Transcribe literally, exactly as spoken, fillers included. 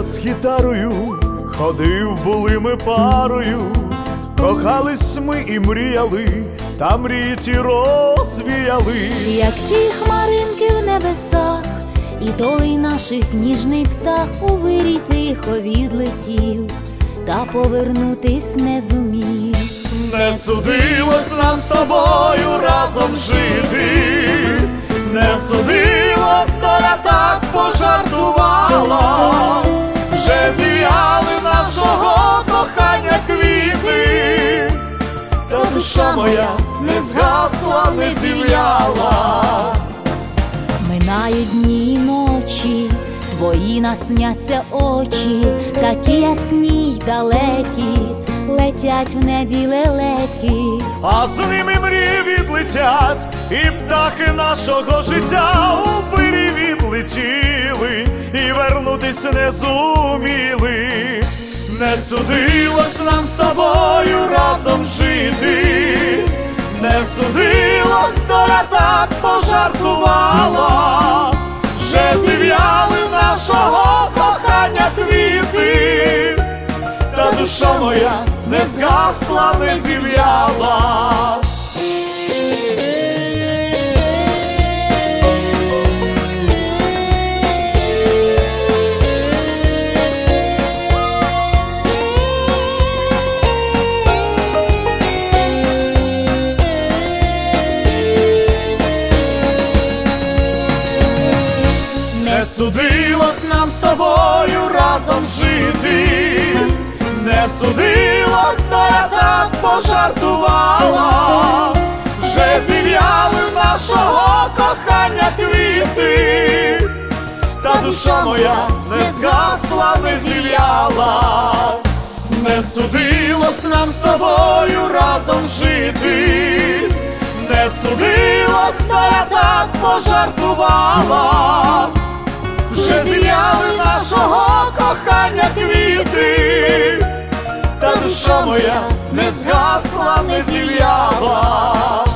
з гітарою, ходив, були ми парою, кохались ми і мріяли, та мрії ті розвіялись. Як ті хмаринки в небесах, і той наших ніжний птах у вирій тихо відлетів, та повернутись не зумів. Не судилось нам з тобою разом жити, не судилось, доля так пожартувала, вже зів'яли нашого кохання квіти, та душа моя не згасла, не зів'яла. Минають дні й ночі, твої насняться очі, такі ясні й далекі, летять в небі лелеки. А з ними мрії відлетять, і птахи нашого життя у вирі відлетіли, і вернутись не зуміли. Не судилось нам з тобою разом жити, не судилось, доля так пожартувала, вже зів'яли нашого кохання квіти, та душа моя не згасла, не зів'яла. Не судилось нам з тобою разом жити, не судилось, доля так пожартувала, вже зів'яли нашого кохання квіти, та душа моя не згасла, не зів'яла. Не судилось нам з тобою разом жити, не судилось, доля так пожартувала, вже зів'яли нашого кохання квіти, та душа моя не згасла, не зів'яла.